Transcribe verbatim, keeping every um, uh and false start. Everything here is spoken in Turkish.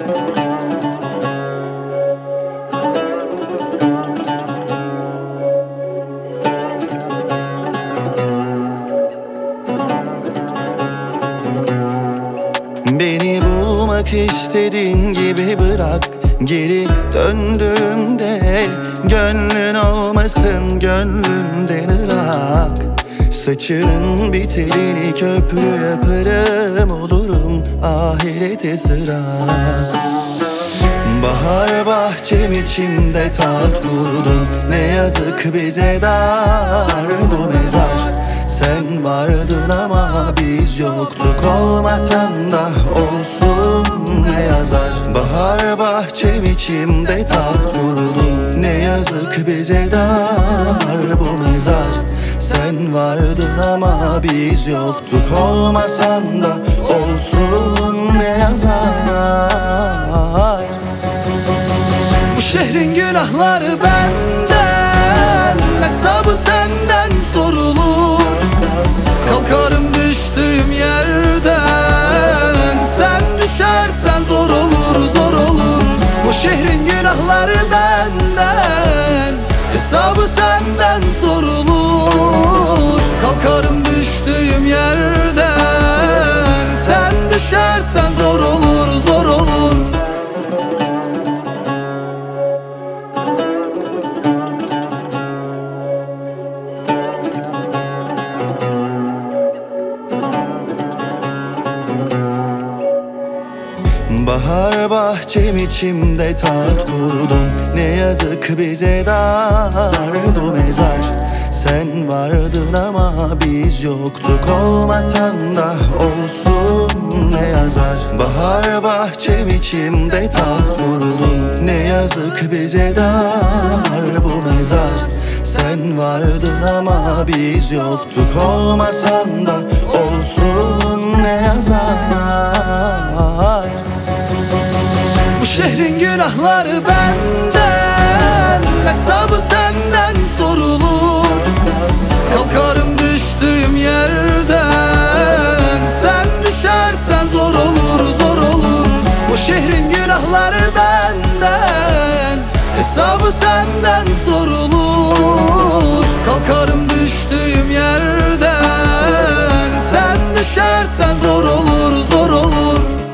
Beni bulmak istediğin gibi bırak. Geri döndüğümde gönlün olmasın, gönlünden ırak. Saçının bir telini köprü yaparım, olurum ahirete sırak. Bahar bahçem içimde taht kurdun, ne yazık bize dar bu mezar. Sen vardın ama biz yoktuk, olmasan da olsun ne yazar. Bahar bahçem içimde taht kurdun, ne yazık bize dar bu mezar. Sen vardın ama biz yoktuk, olmasan da olsun ne yazar. Bu şehrin günahları benden, hesabı senden sorulur. Kalkarım düştüğüm yerden, sen düşersen zor olur, zor olur. Bu şehrin günahları benden, hesabı senden sorulur. Kalkarım düştüğüm yerden, sen düşersen zor olur, zor olur. Bahar bahçem içimde taht kurdun, ne yazık bize dar bu mezar. Sen vardın ama biz yoktuk, olmasan da olsun ne yazar. Bahar bahçem içimde taht kurdun, ne yazık bize dar bu mezar. Sen vardın ama biz yoktuk, olmasan da olsun ne yazar. Bu şehrin günahları benden, hesabı senden sorulur. Kalkarım düştüğüm yerden, sen düşersen zor olur, zor olur. Bu şehrin günahları benden, hesabı senden sorulur. Kalkarım düştüğüm yerden, sen düşersen zor olur, zor olur.